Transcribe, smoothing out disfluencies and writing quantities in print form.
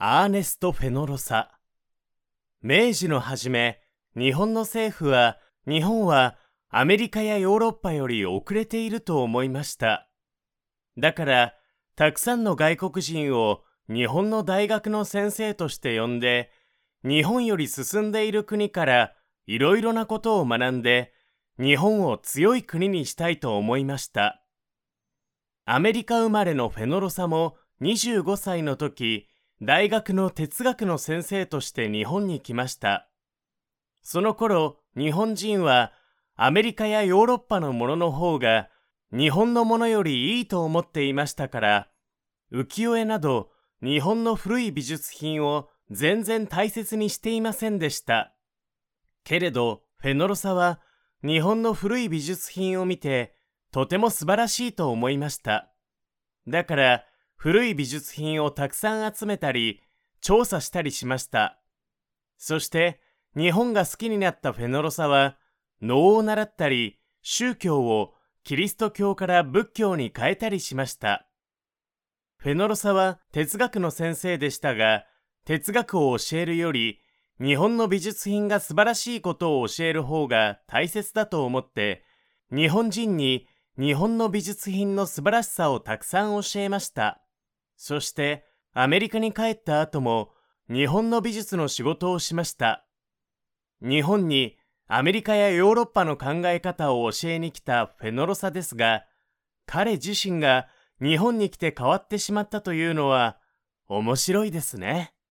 アーネスト・フェノロサ。明治の初め、日本の政府は、日本はアメリカやヨーロッパより遅れていると思いました。だから、たくさんの外国人を日本の大学の先生として呼んで、日本より進んでいる国からいろいろなことを学んで、日本を強い国にしたいと思いました。アメリカ生まれのフェノロサも25歳の時、大学の哲学の先生として日本に来ました。その頃、日本人はアメリカやヨーロッパのものの方が日本のものよりいいと思っていましたから、浮世絵など日本の古い美術品を全然大切にしていませんでした。けれど、フェノロサは日本の古い美術品を見て、とても素晴らしいと思いました。だから、古い美術品をたくさん集めたり、調査したりしました。そして、日本が好きになったフェノロサは、能を習ったり、宗教をキリスト教から仏教に変えたりしました。フェノロサは哲学の先生でしたが、哲学を教えるより、日本の美術品が素晴らしいことを教える方が大切だと思って、日本人に日本の美術品の素晴らしさをたくさん教えました。そして、アメリカに帰った後も、日本の美術の仕事をしました。日本にアメリカやヨーロッパの考え方を教えに来たフェノロサですが、彼自身が日本に来て変わってしまったというのは面白いですね。